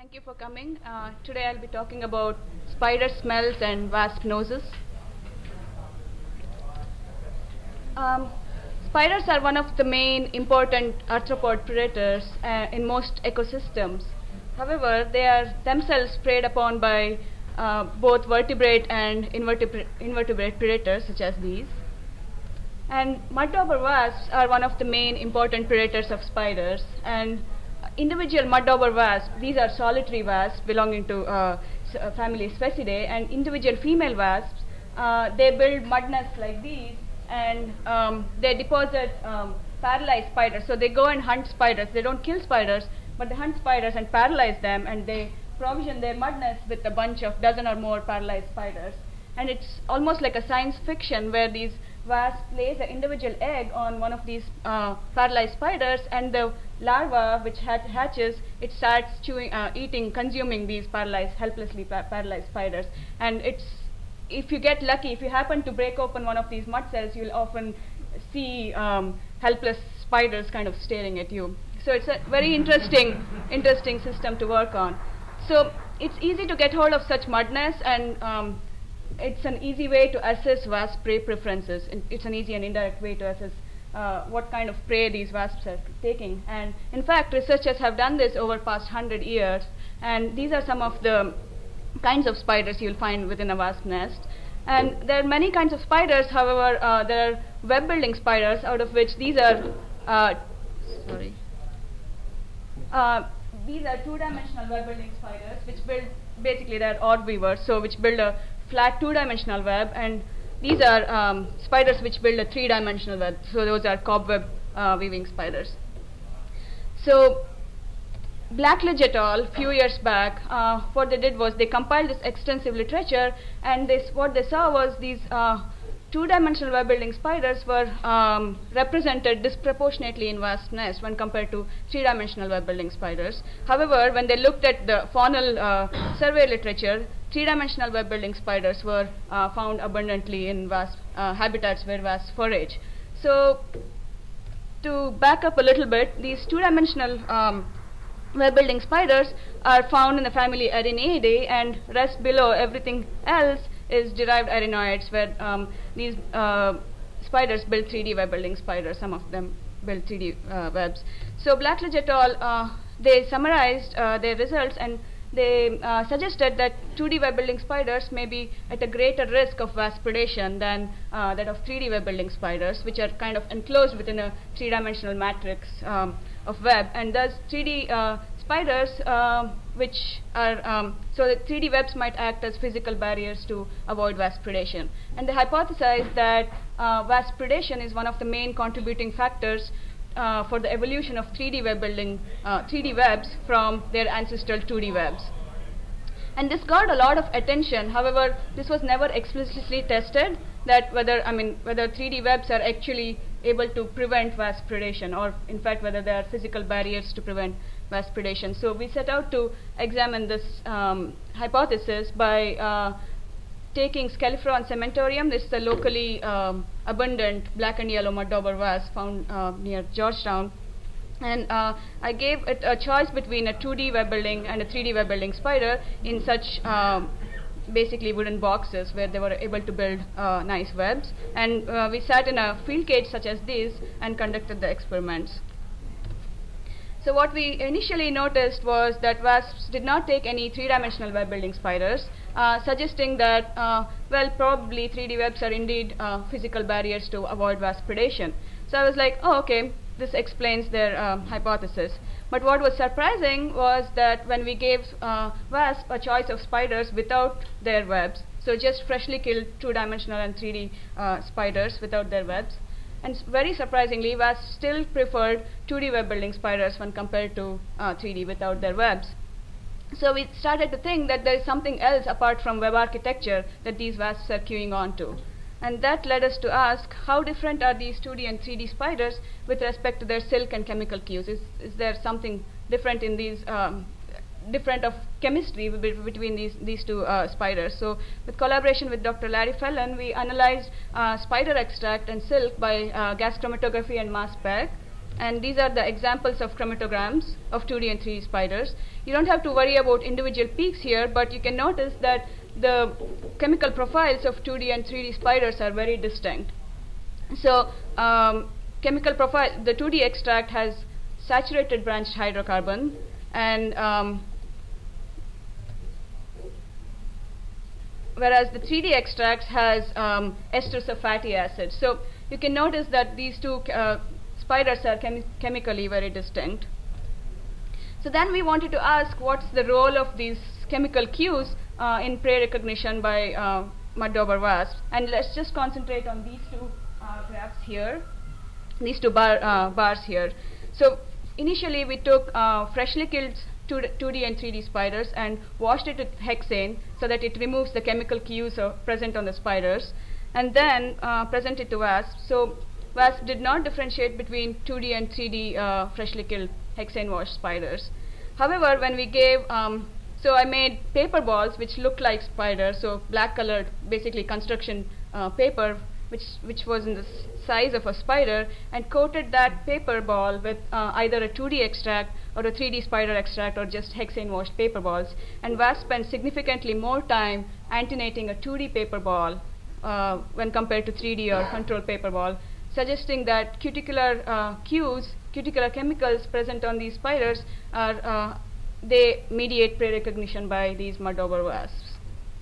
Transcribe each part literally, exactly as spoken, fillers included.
Thank you for coming. Uh, today I'll be talking about spider smells and wasp noses. Um, spiders are one of the main important arthropod predators uh, in most ecosystems. However, they are themselves preyed upon by uh, both vertebrate and invertebra- invertebrate predators such as these. And mud-dauber wasps are one of the main important predators of spiders. And individual mud-dauber wasps, these are solitary wasps belonging to uh, s- uh, family Sphaecidae, and individual female wasps, uh, they build mud nests like these, and um, they deposit um, paralyzed spiders. So they go and hunt spiders. They don't kill spiders, but they hunt spiders and paralyze them, and they provision their mud nest with a bunch of dozen or more paralyzed spiders. And it's almost like a science fiction where these wasps lays an individual egg on one of these uh, paralyzed spiders, and the larva which hat- hatches, it starts chewing, uh, eating, consuming these paralyzed, helplessly pa- paralyzed spiders. And it's if you get lucky, if you happen to break open one of these mud cells, you'll often see um, helpless spiders kind of staring at you. So it's a very interesting, interesting system to work on. So it's easy to get hold of such mud nests, and um, it's an easy way to assess wasp prey preferences. It's an easy and indirect way to assess uh, what kind of prey these wasps are taking. And in fact, researchers have done this over past hundred years, and these are some of the kinds of spiders you'll find within a wasp nest. And there are many kinds of spiders. However, uh, there are web building spiders, out of which these are uh, sorry uh, these are two-dimensional web-building spiders, which build basically they're orb weavers, so which build a flat two-dimensional web, and these are um, spiders which build a three-dimensional web. So those are cobweb uh, weaving spiders. So Blackledge et al. Few years back, uh, what they did was they compiled this extensive literature, and this what they saw was these uh, two-dimensional web-building spiders were um, represented disproportionately in wasp nests when compared to three-dimensional web-building spiders. However, when they looked at the faunal uh, survey literature, three-dimensional web-building spiders were uh, found abundantly in wasp uh, habitats where wasps forage. So, to back up a little bit, these two-dimensional um, web-building spiders are found in the family Areneidae, and rest below everything else is derived arenaoids, where um, these uh, spiders build three D web-building spiders. Some of them build three D uh, webs. So Blackledge et al. Uh, they summarized uh, their results, and they uh, suggested that two D web-building spiders may be at a greater risk of wasp predation than uh, that of three D web-building spiders, which are kind of enclosed within a three-dimensional matrix um, of web. And thus three D uh, spiders, uh, which are um, so the three D webs might act as physical barriers to avoid wasp predation. And they hypothesized that uh, wasp predation is one of the main contributing factors Uh, for the evolution of three D web building, uh, three D webs from their ancestral two D webs. And this got a lot of attention. However, this was never explicitly tested, that whether I mean whether three D webs are actually able to prevent wasp predation, or in fact whether there are physical barriers to prevent wasp predation. So we set out to examine this um, hypothesis by uh, taking Sceliphron cementorium. This is a locally um, abundant black and yellow mud-dauber wasp found uh, near Georgetown. And uh, I gave it a choice between a two D web building and a three D web building spider in such um, basically wooden boxes where they were able to build uh, nice webs. And uh, we sat in a field cage such as this and conducted the experiments. So what we initially noticed was that wasps did not take any three-dimensional web-building spiders, uh, suggesting that, uh, well, probably three D webs are indeed uh, physical barriers to avoid wasp predation. So I was like, oh, okay, this explains their um, hypothesis. But what was surprising was that when we gave uh, wasp a choice of spiders without their webs, so just freshly killed two-dimensional and three D uh, spiders without their webs, and very surprisingly, wasps still preferred two D web-building spiders when compared to uh, three D without their webs. So we started to think that there is something else apart from web architecture that these wasps are queuing on to. And that led us to ask, how different are these two D and three D spiders with respect to their silk and chemical cues? Is, is there something different in these um, different of chemistry between these these two uh, spiders? So with collaboration with Doctor Larry Fellon, we analyzed uh, spider extract and silk by uh, gas chromatography and mass spec. And these are the examples of chromatograms of two D and three D spiders. You don't have to worry about individual peaks here, but you can notice that the chemical profiles of two D and three D spiders are very distinct. So um, chemical profile, the two D extract has saturated branched hydrocarbon, and um, whereas the three D extract has um, esters of fatty acids. So you can notice that these two uh, spiders are chemi chemically very distinct. So then we wanted to ask what's the role of these chemical cues uh, in prey recognition by uh, mud dauber wasps. And let's just concentrate on these two uh, graphs here, these two bar, uh, bars here. So initially we took uh, freshly killed two D and three D spiders and washed it with hexane so that it removes the chemical cues uh, present on the spiders, and then uh, present it to wasps. So wasps did not differentiate between two D and three D uh, freshly killed hexane washed spiders. However, when we gave, um, so I made paper balls which looked like spiders, so black colored, basically construction uh, paper, which which was in the size of a spider, and coated that paper ball with uh, either a two D extract or a three D spider extract or just hexane washed paper balls. And wasps spent significantly more time antenating a two D paper ball uh, when compared to three D or control paper ball, suggesting that cuticular uh, cues, cuticular chemicals present on these spiders are uh, they mediate prey recognition by these mud dauber wasps.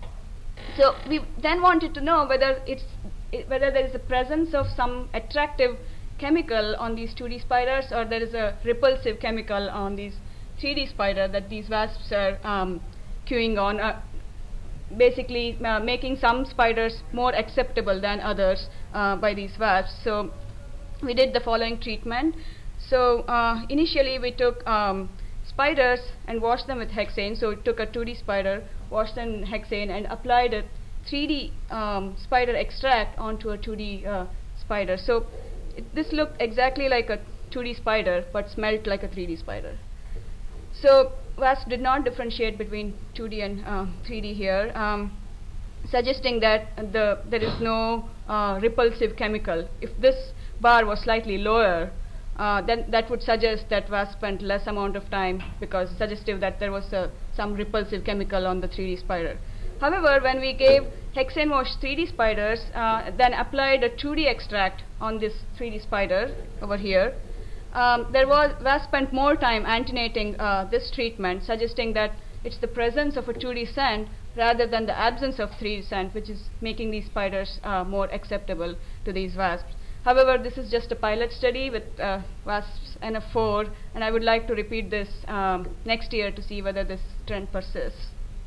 So we then wanted to know whether it's it, whether there is a presence of some attractive chemical on these two D spiders, or there is a repulsive chemical on these three D spider that these wasps are um, cueing on, uh, basically uh, making some spiders more acceptable than others uh, by these wasps. So we did the following treatment. So uh, initially we took um, spiders and washed them with hexane. So we took a two D spider, washed them in hexane, and applied a three D um, spider extract onto a two D uh, spider. So it, this looked exactly like a two D spider but smelled like a three D spider. So wasps did not differentiate between two D and uh, three D here, um, suggesting that the there is no uh, repulsive chemical. If this bar was slightly lower, uh, then that would suggest that wasps spent less amount of time, because suggestive that there was uh, some repulsive chemical on the three D spider. However, when we gave hexane washed three D spiders, uh, then applied a two D extract on this three D spider over here, um, there was wasps spent more time antenating uh, this treatment, suggesting that it's the presence of a two D scent rather than the absence of three D scent which is making these spiders uh, more acceptable to these wasps. However, this is just a pilot study with uh, wasps N F four, and I would like to repeat this um, next year to see whether this trend persists.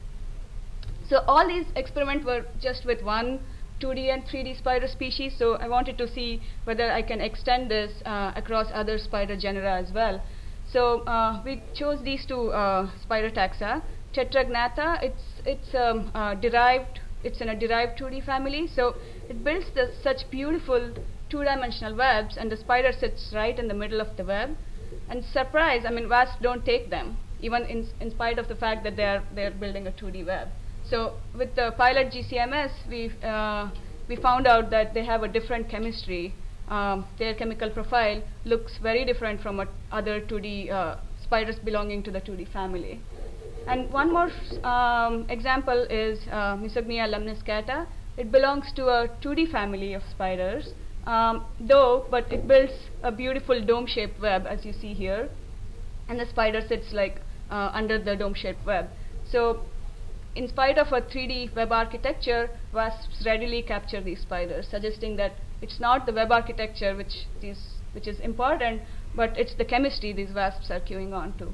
So all these experiments were just with one two D and three D spider species, so I wanted to see whether I can extend this uh, across other spider genera as well. So uh, we chose these two uh, spider taxa. Tetragnatha, it's it's um, uh, derived, it's in a derived two D family, so it builds the, such beautiful two-dimensional webs, and the spider sits right in the middle of the web. And surprise, I mean, wasps don't take them, even in in spite of the fact that they're they're building a two D web. So with the pilot G C M S, we uh, we found out that they have a different chemistry. Um, their chemical profile looks very different from what other two D uh, spiders belonging to the two D family. And one more um, example is uh, Misognia lemniscata. It belongs to a two D family of spiders, um, though, but it builds a beautiful dome-shaped web, as you see here, and the spider sits like uh, under the dome-shaped web. So in spite of a three D web architecture, wasps readily capture these spiders, suggesting that it's not the web architecture which these which is important, but it's the chemistry these wasps are queuing on to.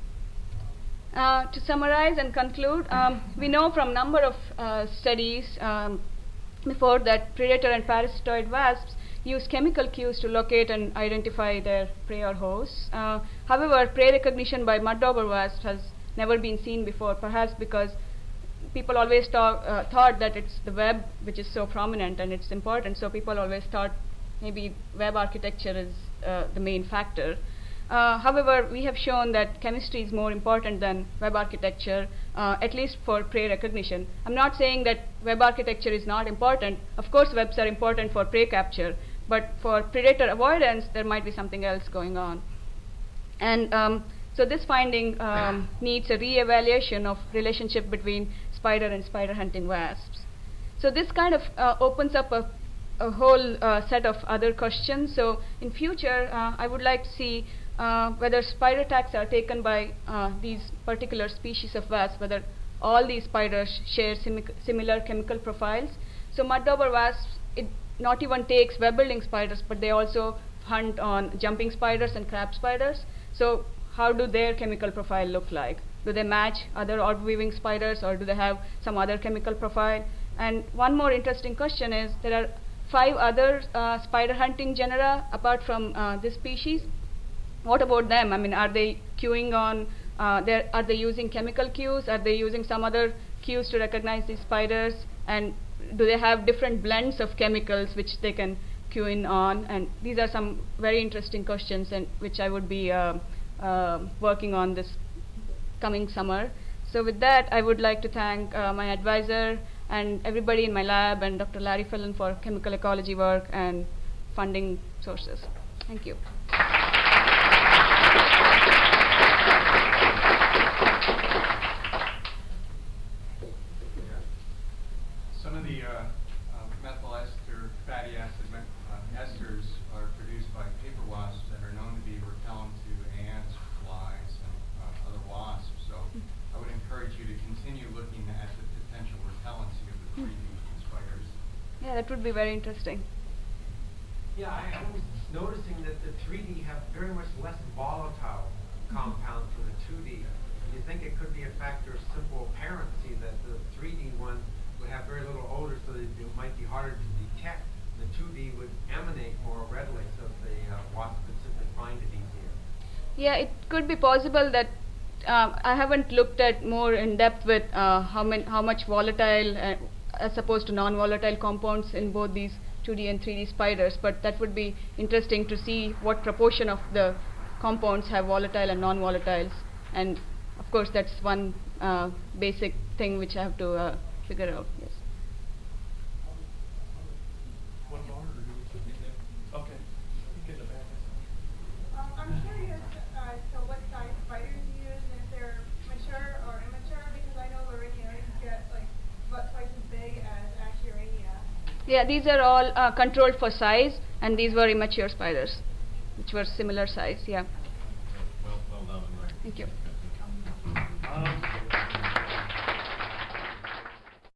Uh, to summarize and conclude, um, we know from number of uh, studies um, before that predator and parasitoid wasps use chemical cues to locate and identify their prey or hosts. Uh, however, prey recognition by mud dauber wasps has never been seen before, perhaps because people always talk, uh, thought that it's the web which is so prominent and it's important, so people always thought maybe web architecture is uh, the main factor. Uh, however, we have shown that chemistry is more important than web architecture, uh, at least for prey recognition. I'm not saying that web architecture is not important. Of course, webs are important for prey capture, but for predator avoidance, there might be something else going on. And um, so this finding um, needs a re-evaluation of relationship between spider and spider hunting wasps. So this kind of uh, opens up a, a whole uh, set of other questions. So in future, uh, I would like to see uh, whether spider attacks are taken by uh, these particular species of wasps, whether all these spiders share simi similar chemical profiles. So mud dauber wasps, it not even takes web-building spiders, but they also hunt on jumping spiders and crab spiders. So how do their chemical profile look like? Do they match other orb-weaving spiders, or do they have some other chemical profile? And one more interesting question is, there are five other uh, spider hunting genera apart from uh, this species. What about them? I mean, are they cueing on, uh, are they using chemical cues? Are they using some other cues to recognize these spiders? And do they have different blends of chemicals which they can cue in on? And these are some very interesting questions, and which I would be uh, uh, working on this coming summer. So with that, I would like to thank uh, my advisor and everybody in my lab, and Doctor Larry Phelan for chemical ecology work and funding sources. Thank you. Some of the uh, uh, methyl ester fatty acid uh, esters are produced by paper wasps that are known to be repellent to ants, flies, and uh, other wasps. So I would encourage you to continue looking at the potential repellency of the three D spiders. Yeah, that would be very interesting. Yeah, I, I was noticing that the three D have very much less volatile compounds than the two D. Do you think it could be a factor of simple apparency that the three D one would have very little odor, so that it might be harder to detect? The two D would emanate more readily, so the uh, wasp could simply find it easier. Yeah, it could be possible that uh, I haven't looked at more in depth with uh, how, many, how much volatile uh, as opposed to non-volatile compounds in both these two D and three D spiders, but that would be interesting to see what proportion of the compounds have volatile and non-volatiles. And of course, that's one uh, basic thing which I have to uh, figure out. Yes. One more? Okay. Get the back. Um, I'm curious uh, to what size spiders you use, and if they're mature or immature, because I know Lorinia get like about twice as big as Asherania. Yeah, these are all uh, controlled for size, and these were immature spiders, which were similar size. Yeah. Well, well done. Thank you. Um,